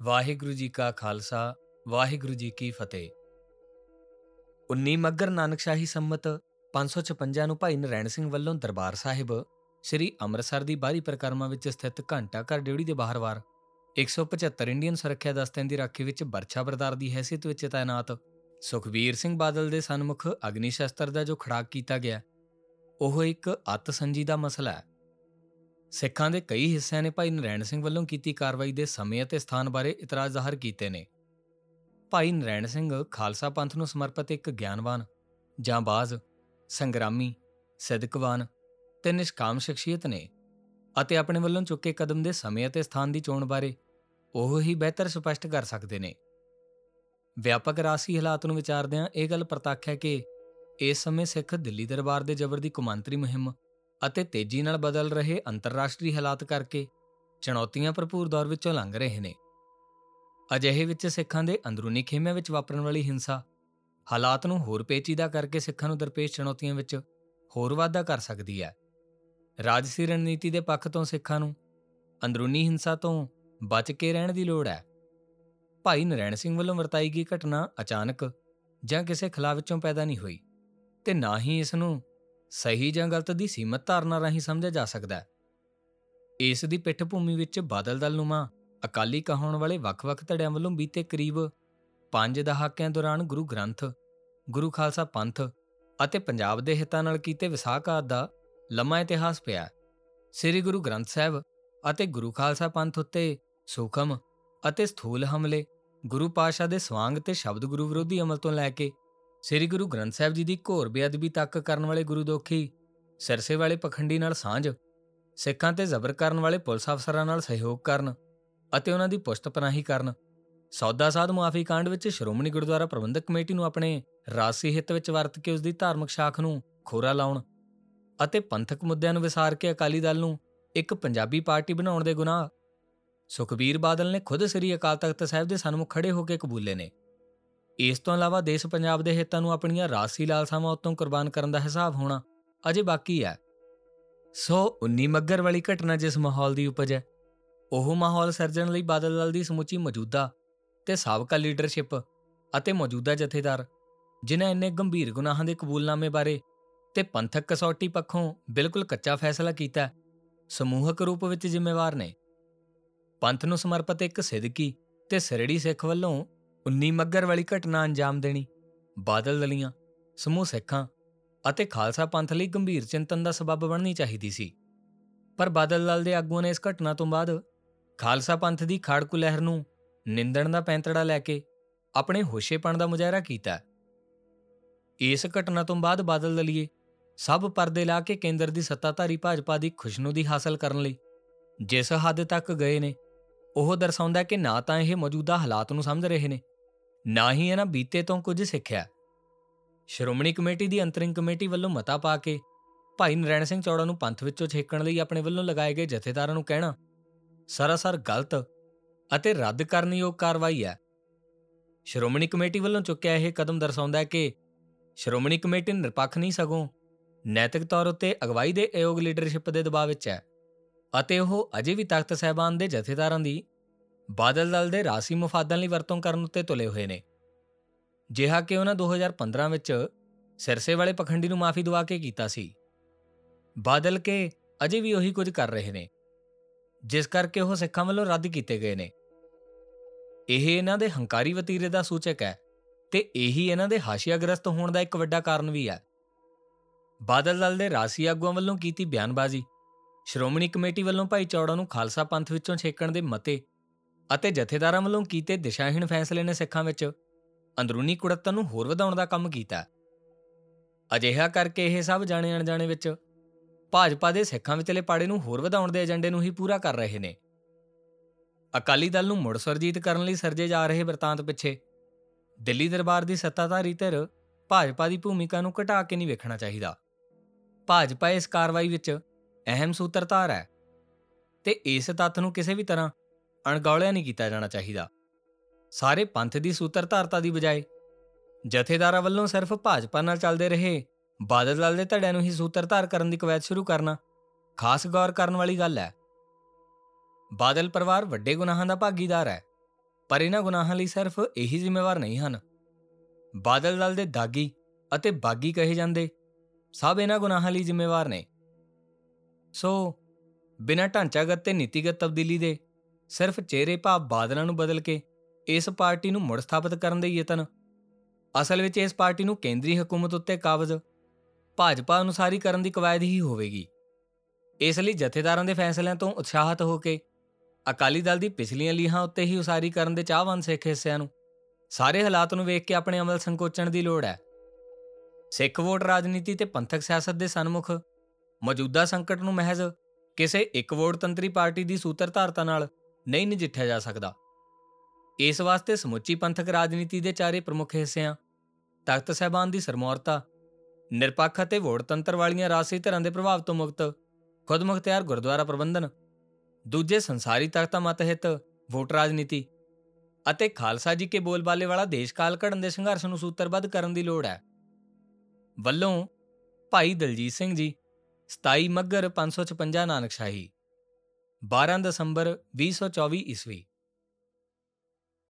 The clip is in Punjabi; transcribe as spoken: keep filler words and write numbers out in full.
ਵਾਹਿਗੁਰੂ ਜੀ ਕਾ ਖਾਲਸਾ ਵਾਹਿਗੁਰੂ ਜੀ ਕੀ ਫਤਿਹ। ਉੱਨੀ ਮੱਘਰ ਨਾਨਕਸ਼ਾਹੀ ਸੰਮਤ ਪੰਜ ਸੌ ਛਪੰਜਾ ਨੂੰ ਭਾਈ ਨਰੈਣ ਸਿੰਘ ਵੱਲੋਂ ਦਰਬਾਰ ਸਾਹਿਬ ਸ੍ਰੀ ਅੰਮ੍ਰਿਤਸਰ ਦੀ ਬਾਹਰੀ ਪਰਿਕਰਮਾ ਵਿੱਚ ਸਥਿਤ ਘੰਟਾ ਘਰ ਡਿਊੜੀ ਦੇ ਬਾਹਰਵਾਰ ਇੱਕ ਸੌ ਪਝੱਤਰ ਇੰਡੀਅਨ ਸੁਰੱਖਿਆ ਦਸਤਿਆਂ ਦੀ ਰਾਖੀ ਵਿੱਚ ਬਰਛਾ ਬਰਦਾਰ ਦੀ ਹੈਸੀਅਤ ਵਿੱਚ ਤਾਇਨਾਤ ਸੁਖਬੀਰ ਸਿੰਘ ਬਾਦਲ ਦੇ ਸਨਮੁਖ ਅਗਨੀ ਸ਼ਸਤਰ ਦਾ ਜੋ ਖੜਾਕ ਕੀਤਾ ਗਿਆ, ਉਹ ਇੱਕ ਅੱਤ ਸੰਜੀਦਾ ਮਸਲਾ ਹੈ। ਸਿੱਖਾਂ ਦੇ ਕਈ ਹਿੱਸਿਆਂ ਨੇ ਭਾਈ ਨਰੈਣ ਸਿੰਘ ਵੱਲੋਂ ਕੀਤੀ ਕਾਰਵਾਈ ਦੇ ਸਮੇਂ ਅਤੇ ਸਥਾਨ ਬਾਰੇ ਇਤਰਾਜ਼ ਜ਼ਾਹਰ ਕੀਤੇ ਨੇ। ਭਾਈ ਨਰੈਣ ਸਿੰਘ ਖਾਲਸਾ ਪੰਥ ਨੂੰ ਸਮਰਪਿਤ ਇੱਕ ਗਿਆਨਵਾਨ, ਜਾਂਬਾਜ਼, ਸੰਗਰਾਮੀ, ਸਿਦਕਵਾਨ ਤੇ ਨਿਸ਼ਕਾਮ ਸ਼ਖਸੀਅਤ ਨੇ ਅਤੇ ਆਪਣੇ ਵੱਲੋਂ ਚੁੱਕੇ ਕਦਮ ਦੇ ਸਮੇਂ ਅਤੇ ਸਥਾਨ ਦੀ ਚੋਣ ਬਾਰੇ ਉਹ ਹੀ ਬਿਹਤਰ ਸਪਸ਼ਟ ਕਰ ਸਕਦੇ ਨੇ। ਵਿਆਪਕ ਰਾਜਸੀ ਹਾਲਾਤ ਨੂੰ ਵਿਚਾਰਦਿਆਂ ਇਹ ਗੱਲ ਪ੍ਰਤੱਖ ਹੈ ਕਿ ਇਸ ਸਮੇਂ ਸਿੱਖ ਦਿੱਲੀ ਦਰਬਾਰ ਦੇ ਜ਼ਬਰ ਦੀ ਕੌਮਾਂਤਰੀ ਮੁਹਿੰਮ ਅਤੇ ਤੇਜ਼ੀ ਨਾਲ ਬਦਲ ਰਹੇ ਅੰਤਰਰਾਸ਼ਟਰੀ ਹਾਲਾਤ ਕਰਕੇ ਚੁਣੌਤੀਆਂ ਭਰਪੂਰ ਦੌਰ ਵਿੱਚੋਂ ਲੰਘ ਰਹੇ ਨੇ। ਅਜਿਹੇ ਵਿੱਚ ਸਿੱਖਾਂ ਦੇ ਅੰਦਰੂਨੀ ਖੇਮਿਆਂ ਵਿੱਚ ਵਾਪਰਨ ਵਾਲੀ ਹਿੰਸਾ ਹਾਲਾਤ ਨੂੰ ਹੋਰ ਪੇਚੀਦਾ ਕਰਕੇ ਸਿੱਖਾਂ ਨੂੰ ਦਰਪੇਸ਼ ਚੁਣੌਤੀਆਂ ਵਿੱਚ ਹੋਰ ਵਾਧਾ ਕਰ ਸਕਦੀ ਹੈ। ਰਾਜਸੀ ਰਣਨੀਤੀ ਦੇ ਪੱਖ ਤੋਂ ਸਿੱਖਾਂ ਨੂੰ ਅੰਦਰੂਨੀ ਹਿੰਸਾ ਤੋਂ ਬਚ ਕੇ ਰਹਿਣ ਦੀ ਲੋੜ ਹੈ। ਭਾਈ ਨਰੈਣ ਸਿੰਘ ਵੱਲੋਂ ਵਰਤਾਈ ਗਈ ਘਟਨਾ ਅਚਾਨਕ ਜਾਂ ਕਿਸੇ ਖਲਾਅ ਵਿੱਚੋਂ ਪੈਦਾ ਨਹੀਂ ਹੋਈ ਤੇ ਨਾ ਹੀ ਇਸ ਨੂੰ ਸਹੀ ਜਾਂ ਗਲਤ ਦੀ ਸੀਮਤ ਧਾਰਨਾ ਰਾਹੀਂ ਸਮਝਿਆ ਜਾ ਸਕਦਾ ਹੈ। ਇਸ ਦੀ ਪਿੱਠ ਭੂਮੀ ਵਿੱਚ ਬਾਦਲ ਦਲ ਨੁਮਾ ਅਕਾਲੀ ਕਹਾਉਣ ਵਾਲੇ ਵੱਖ-ਵੱਖ ਧੜਿਆਂ ਵੱਲੋਂ ਬੀਤੇ ਕਰੀਬ ਪੰਜ ਦਹਾਕਿਆਂ ਦੌਰਾਨ ਗੁਰੂ ਗ੍ਰੰਥ, ਗੁਰੂ ਖਾਲਸਾ ਪੰਥ ਅਤੇ ਪੰਜਾਬ ਦੇ ਹਿੱਤਾਂ ਨਾਲ ਕੀਤੇ ਵਿਸਾਖਾਤ ਦਾ ਲੰਮਾ ਇਤਿਹਾਸ ਪਿਆ। ਸ੍ਰੀ ਗੁਰੂ ਗ੍ਰੰਥ ਸਾਹਿਬ ਅਤੇ ਗੁਰੂ ਖਾਲਸਾ ਪੰਥ ਉੱਤੇ ਸੂਖਮ ਅਤੇ ਸਥੂਲ ਹਮਲੇ, ਗੁਰੂ ਪਾਤਸ਼ਾਹ ਦੇ ਸਵਾਂਗ ਤੇ ਸ਼ਬਦ ਗੁਰੂ ਵਿਰੋਧੀ ਅਮਲ ਤੋਂ ਲੈ ਕੇ ਸ੍ਰੀ ਗੁਰੂ ਗ੍ਰੰਥ ਸਾਹਿਬ ਜੀ ਦੀ ਘੋਰ ਬੇਅਦਬੀ ਤੱਕ ਕਰਨ ਵਾਲੇ ਗੁਰੂ ਦੋਖੀ ਸਿਰਸੇ ਵਾਲੇ ਪਖੰਡੀ ਨਾਲ ਸਾਂਝ, ਸਿੱਖਾਂ ਤੇ ਜ਼ਬਰ ਕਰਨ ਵਾਲੇ ਪੁਲਿਸ ਅਫਸਰਾਂ ਨਾਲ ਸਹਿਯੋਗ ਕਰਨ ਅਤੇ ਉਹਨਾਂ ਦੀ ਪੁਸ਼ਤ ਪਨਾਹੀ ਕਰਨ, ਸੌਦਾ ਸਾਧ ਮੁਆਫੀ ਕਾਂਡ ਵਿੱਚ ਸ਼੍ਰੋਮਣੀ ਗੁਰਦੁਆਰਾ ਪ੍ਰਬੰਧਕ ਕਮੇਟੀ ਨੂੰ ਆਪਣੇ ਰਾਜਸੀ ਹਿੱਤ ਵਿੱਚ ਵਰਤ ਕੇ ਉਸ ਦੀ ਧਾਰਮਿਕ ਸ਼ਾਖ ਨੂੰ ਖੋਰਾ ਲਾਉਣ ਅਤੇ ਪੰਥਕ ਮੁੱਦਿਆਂ ਨੂੰ ਵਿਸਾਰ ਕੇ ਅਕਾਲੀ ਦਲ ਨੂੰ ਇੱਕ ਪੰਜਾਬੀ ਪਾਰਟੀ ਬਣਾਉਣ ਦੇ ਗੁਨਾਹ ਸੁਖਬੀਰ ਬਾਦਲ ਨੇ ਖੁਦ ਸ੍ਰੀ ਅਕਾਲ ਤਖਤ ਸਾਹਿਬ ਦੇ ਸਨਮੁਖ ਖੜੇ ਹੋ ਕੇ ਕਬੂਲੇ ਨੇ। ਇਸ ਤੋਂ ਇਲਾਵਾ ਦੇਸ਼ ਪੰਜਾਬ ਦੇ ਹਿੱਤਾਂ ਨੂੰ ਆਪਣੀਆਂ ਰਾਜਸੀ ਲਾਲਸਾਵਾਂ ਉੱਤੋਂ ਕੁਰਬਾਨ ਕਰਨ ਦਾ ਹਿਸਾਬ ਹੋਣਾ ਅਜੇ ਬਾਕੀ ਹੈ। ਸੋ ਉੱਨੀ ਮੱਘਰ ਵਾਲੀ ਘਟਨਾ ਜਿਸ ਮਾਹੌਲ ਦੀ ਉਪਜ ਹੈ, ਉਹ ਮਾਹੌਲ ਸਿਰਜਣ ਲਈ ਬਾਦਲ ਦਲ ਦੀ ਸਮੁੱਚੀ ਮੌਜੂਦਾ ਤੇ ਸਾਬਕਾ ਲੀਡਰਸ਼ਿਪ ਅਤੇ ਮੌਜੂਦਾ ਜਥੇਦਾਰ, ਜਿਨ੍ਹਾਂ ਇੰਨੇ ਗੰਭੀਰ ਗੁਨਾਹਾਂ ਦੇ ਕਬੂਲਨਾਮੇ ਬਾਰੇ ਤੇ ਪੰਥਕ ਕਸੌਟੀ ਪੱਖੋਂ ਬਿਲਕੁਲ ਕੱਚਾ ਫੈਸਲਾ ਕੀਤਾ, ਸਮੂਹਕ ਰੂਪ ਵਿੱਚ ਜ਼ਿੰਮੇਵਾਰ ਨੇ। ਪੰਥ ਨੂੰ ਸਮਰਪਿਤ ਇੱਕ ਸਿਦਕੀ ਤੇ ਸਿਰੜੀ ਸਿੱਖ ਵੱਲੋਂ ਉੱਨੀ ਮੱਘਰ ਵਾਲੀ ਘਟਨਾ ਅੰਜਾਮ ਦੇਣੀ ਬਾਦਲ ਦਲੀਆਂ, ਸਮੂਹ ਸਿੱਖਾਂ ਅਤੇ ਖਾਲਸਾ ਪੰਥ ਲਈ ਗੰਭੀਰ ਚਿੰਤਨ ਦਾ ਸਬੱਬ ਬਣਨੀ ਚਾਹੀਦੀ ਸੀ। ਪਰ ਬਾਦਲ ਦਲ ਦੇ ਆਗੂਆਂ ਨੇ ਇਸ ਘਟਨਾ ਤੋਂ ਬਾਅਦ ਖਾਲਸਾ ਪੰਥ ਦੀ ਖਾੜਕੂ ਲਹਿਰ ਨੂੰ ਨਿੰਦਣ ਦਾ ਪੈਂਤੜਾ ਲੈ ਕੇ ਆਪਣੇ ਹੋਸ਼ੇਪਣ ਦਾ ਮੁਜ਼ਾਹਰਾ ਕੀਤਾ। ਇਸ ਘਟਨਾ ਤੋਂ ਬਾਅਦ ਬਾਦਲ ਦਲੀਏ ਸਭ ਪਰਦੇ ਲਾ ਕੇ ਕੇਂਦਰ ਦੀ ਸੱਤਾਧਾਰੀ ਭਾਜਪਾ ਦੀ ਖੁਸ਼ਨੂਦੀ ਹਾਸਲ ਕਰਨ ਲਈ ਜਿਸ ਹੱਦ ਤੱਕ ਗਏ ਨੇ, ਉਹ ਦਰਸਾਉਂਦਾ ਕਿ ਨਾ ਤਾਂ ਇਹ ਮੌਜੂਦਾ ਹਾਲਾਤ ਨੂੰ ਸਮਝ ਰਹੇ ਨੇ, ਨਾ ਹੀ ਇਹਨਾਂ ਬੀਤੇ ਤੋਂ ਕੁਝ ਸਿੱਖਿਆ। ਸ਼੍ਰੋਮਣੀ ਕਮੇਟੀ ਦੀ ਅੰਤਰਿੰਗ ਕਮੇਟੀ ਵੱਲੋਂ ਮਤਾ ਪਾ ਕੇ ਭਾਈ ਨਰੈਣ ਸਿੰਘ ਚੌੜਾ ਨੂੰ ਪੰਥ ਵਿੱਚੋਂ ਛੇਕਣ ਲਈ ਆਪਣੇ ਵੱਲੋਂ ਲਗਾਏ ਗਏ ਜਥੇਦਾਰਾਂ ਨੂੰ ਕਹਿਣਾ ਸਰਾਸਰ ਗਲਤ ਅਤੇ ਰੱਦ ਕਰਨਯੋਗ ਕਾਰਵਾਈ ਹੈ। ਸ਼੍ਰੋਮਣੀ ਕਮੇਟੀ ਵੱਲੋਂ ਚੁੱਕਿਆ ਇਹ ਕਦਮ ਦਰਸਾਉਂਦਾ ਹੈ ਕਿ ਸ਼੍ਰੋਮਣੀ ਕਮੇਟੀ ਨਿਰਪੱਖ ਨਹੀਂ ਸਗੋਂ ਨੈਤਿਕ ਤੌਰ ਉੱਤੇ ਅਗਵਾਈ ਦੇ ਅਯੋਗ ਲੀਡਰਸ਼ਿਪ ਦੇ ਦਬਾਅ ਵਿੱਚ ਹੈ ਅਤੇ ਉਹ ਅਜੇ ਵੀ ਤਖਤ ਸਾਹਿਬਾਨ ਦੇ ਜਥੇਦਾਰਾਂ ਦੀ ਬਾਦਲ ਦਲ ਦੇ ਰਾਜਸੀ ਮੁਫਾਦਾਂ ਲਈ ਵਰਤੋਂ ਕਰਨ ਉੱਤੇ ਤੁਲੇ ਹੋਏ ਨੇ, ਜਿਹਾ ਕਿ ਉਹਨਾਂ ਦੋ ਹਜ਼ਾਰ ਪੰਦਰਾਂ ਵਿੱਚ ਸਿਰਸੇ ਵਾਲੇ ਪਖੰਡੀ ਨੂੰ ਮਾਫੀ ਦਵਾ ਕੇ ਕੀਤਾ ਸੀ। ਬਾਦਲ ਕੇ ਅਜੇ ਵੀ ਉਹੀ ਕੁਝ ਕਰ ਰਹੇ ਨੇ, ਜਿਸ ਕਰਕੇ ਉਹ ਸਿੱਖਾਂ ਵੱਲੋਂ ਰੱਦ ਕੀਤੇ ਗਏ ਨੇ। ਇਹ ਇਹਨਾਂ ਦੇ ਹੰਕਾਰੀ ਵਤੀਰੇ ਦਾ ਸੂਚਕ ਹੈ ਤੇ ਇਹੀ ਇਹਨਾਂ ਦੇ ਹਾਸ਼ੀਆਗ੍ਰਸਤ ਹੋਣ ਦਾ ਇੱਕ ਵੱਡਾ ਕਾਰਨ ਵੀ ਹੈ। ਬਾਦਲ ਦਲ ਦੇ ਰਾਜਸੀ ਆਗੂਆਂ ਵੱਲੋਂ ਕੀਤੀ ਬਿਆਨਬਾਜ਼ੀ, ਸ਼੍ਰੋਮਣੀ ਕਮੇਟੀ ਵੱਲੋਂ ਭਾਈ ਚੌੜਾ ਨੂੰ ਖਾਲਸਾ ਪੰਥ ਵਿੱਚੋਂ ਛੇਕਣ ਦੇ ਮਤੇ ਅਤੇ ਜਥੇਦਾਰਾਂ ਵੱਲੋਂ ਕੀਤੇ ਦਿਸ਼ਾਹੀਣ ਫੈਸਲੇ ਨੇ ਸਿੱਖਾਂ ਵਿੱਚ ਅੰਦਰੂਨੀ ਕੁੜੱਤਣ ਨੂੰ ਹੋਰ ਵਧਾਉਣ ਦਾ ਕੰਮ ਕੀਤਾ। ਅਜਿਹਾ ਕਰਕੇ ਇਹ ਸਭ ਜਾਣੇ ਅਣਜਾਣੇ ਵਿੱਚ ਭਾਜਪਾ ਦੇ ਸਿੱਖਾਂ ਵਿਚਲੇ ਪਾੜੇ ਨੂੰ ਹੋਰ ਵਧਾਉਣ ਦੇ ਏਜੰਡੇ ਨੂੰ ਹੀ ਪੂਰਾ ਕਰ ਰਹੇ ਨੇ। ਅਕਾਲੀ ਦਲ ਨੂੰ ਮੁੜ ਸੁਰਜੀਤ ਕਰਨ ਲਈ ਸਰਜੇ ਜਾ ਰਹੇ ਬਿਰਤਾਂਤ ਪਿੱਛੇ ਦਿੱਲੀ ਦਰਬਾਰ ਦੀ ਸੱਤਾਧਾਰੀ ਧਿਰ ਭਾਜਪਾ ਦੀ ਭੂਮਿਕਾ ਨੂੰ ਘਟਾ ਕੇ ਨਹੀਂ ਵੇਖਣਾ ਚਾਹੀਦਾ। ਭਾਜਪਾ ਇਸ ਕਾਰਵਾਈ ਵਿੱਚ ਅਹਿਮ ਸੂਤਰਧਾਰ ਹੈ ਤੇ ਇਸ ਤੱਥ ਨੂੰ ਕਿਸੇ ਵੀ ਤਰ੍ਹਾਂ ਅਣਗੌਲਿਆ ਨਹੀਂ ਕੀਤਾ ਜਾਣਾ ਚਾਹੀਦਾ। ਸਾਰੇ ਪੰਥ ਦੀ ਸੂਤਰਧਾਰਤਾ ਦੀ ਬਜਾਏ ਜਥੇਦਾਰਾਂ ਵੱਲੋਂ ਸਿਰਫ ਭਾਜਪਾ ਨਾਲ ਚੱਲਦੇ ਰਹੇ ਬਾਦਲ ਦਲ ਦੇ ਧੜਿਆਂ ਨੂੰ ਹੀ ਸੂਤਰਧਾਰ ਕਰਨ ਦੀ ਕਵਾਇਦ ਸ਼ੁਰੂ ਕਰਨਾ ਖਾਸ ਗੌਰ ਕਰਨ ਵਾਲੀ ਗੱਲ ਹੈ। ਬਾਦਲ ਪਰਿਵਾਰ ਵੱਡੇ ਗੁਨਾਹਾਂ ਦਾ ਭਾਗੀਦਾਰ ਹੈ ਪਰ ਇਹਨਾਂ ਗੁਨਾਹਾਂ ਲਈ ਸਿਰਫ ਇਹੀ ਜ਼ਿੰਮੇਵਾਰ ਨਹੀਂ ਹਨ। ਬਾਦਲ ਦਲ ਦੇ ਦਾਗੀ ਅਤੇ ਬਾਗੀ ਕਹੇ ਜਾਂਦੇ ਸਭ ਇਹਨਾਂ ਗੁਨਾਹਾਂ ਲਈ ਜ਼ਿੰਮੇਵਾਰ ਨੇ। ਸੋ ਬਿਨਾਂ ਢਾਂਚਾਗਤ ਤੇ ਨੀਤੀਗਤ ਤਬਦੀਲੀ ਦੇ ਸਿਰਫ ਚਿਹਰੇ ਭਾਵ ਬਾਦਲਾਂ ਨੂੰ ਬਦਲ ਕੇ ਇਸ ਪਾਰਟੀ ਨੂੰ ਮੁੜ ਸਥਾਪਿਤ ਕਰਨ ਦੇ ਯਤਨ ਅਸਲ ਵਿੱਚ ਇਸ ਪਾਰਟੀ ਨੂੰ ਕੇਂਦਰੀ ਹਕੂਮਤ ਉੱਤੇ ਕਾਬਜ਼ ਭਾਜਪਾ ਅਨੁਸਾਰੀ ਕਰਨ ਦੀ ਕਵਾਇਦ ਹੀ ਹੋਵੇਗੀ। ਇਸ ਲਈ ਜਥੇਦਾਰਾਂ ਦੇ ਫੈਸਲਿਆਂ ਤੋਂ ਉਤਸ਼ਾਹਿਤ ਹੋ ਕੇ ਅਕਾਲੀ ਦਲ ਦੀ ਪਿਛਲੀਆਂ ਲੀਹਾਂ ਉੱਤੇ ਹੀ ਉਸਾਰੀ ਕਰਨ ਦੇ ਚਾਹਵਾਨ ਸਿੱਖ ਹਿੱਸਿਆਂ ਨੂੰ ਸਾਰੇ ਹਾਲਾਤ ਨੂੰ ਵੇਖ ਕੇ ਆਪਣੇ ਅਮਲ ਸੰਕੋਚਣ ਦੀ ਲੋੜ ਹੈ। ਸਿੱਖ ਵੋਟ ਰਾਜਨੀਤੀ ਤੇ ਪੰਥਕ ਸਿਆਸਤ ਦੇ ਸਨਮੁਖ ਮੌਜੂਦਾ ਸੰਕਟ ਨੂੰ ਮਹਿਜ਼ ਕਿਸੇ ਇੱਕ ਵੋਟ ਤੰਤਰੀ ਪਾਰਟੀ ਦੀ ਸੂਤਰਧਾਰਤਾ ਨਾਲ ਨਹੀਂ ਨਜਿੱਠਿਆ ਜਾ ਸਕਦਾ। ਇਸ ਵਾਸਤੇ ਸਮੁੱਚੀ ਪੰਥਕ ਰਾਜਨੀਤੀ ਦੇ ਚਾਰੇ ਪ੍ਰਮੁੱਖ ਹਿੱਸਿਆਂ ਤਖਤ ਸਾਹਿਬਾਨ ਦੀ ਸਰਮੌਰਤਾ, ਨਿਰਪੱਖ ਅਤੇ ਵੋਟ ਤੰਤਰ ਵਾਲੀਆਂ ਰਾਜਸੀ ਧਿਰਾਂ ਦੇ ਪ੍ਰਭਾਵ ਤੋਂ ਮੁਕਤ ਖੁਦਮੁਖਤਿਆਰ ਗੁਰਦੁਆਰਾ ਪ੍ਰਬੰਧਨ, ਦੂਜੇ ਸੰਸਾਰੀ ਤਖਤਾਂ ਮਤ ਹਿੱਤ ਵੋਟ ਰਾਜਨੀਤੀ ਅਤੇ ਖਾਲਸਾ ਜੀ ਕੇ ਬੋਲਬਾਲੇ ਵਾਲਾ ਦੇਸ਼ ਕਾਲ ਘੜਨ ਦੇ ਸੰਘਰਸ਼ ਨੂੰ ਸੂਤਰਬੱਧ ਕਰਨ ਦੀ ਲੋੜ ਹੈ। ਵੱਲੋਂ ਭਾਈ ਦਲਜੀਤ ਸਿੰਘ ਜੀ, ਸਤਾਈ ਮੱਘਰ ਪੰਜ ਸੌ ਛਪੰਜਾ ਨਾਨਕਸ਼ਾਹੀ, ਬਾਰਾਂ ਦਸੰਬਰ ਵੀਹ ਸੌ ਚੌਵੀ ਈਸਵੀ।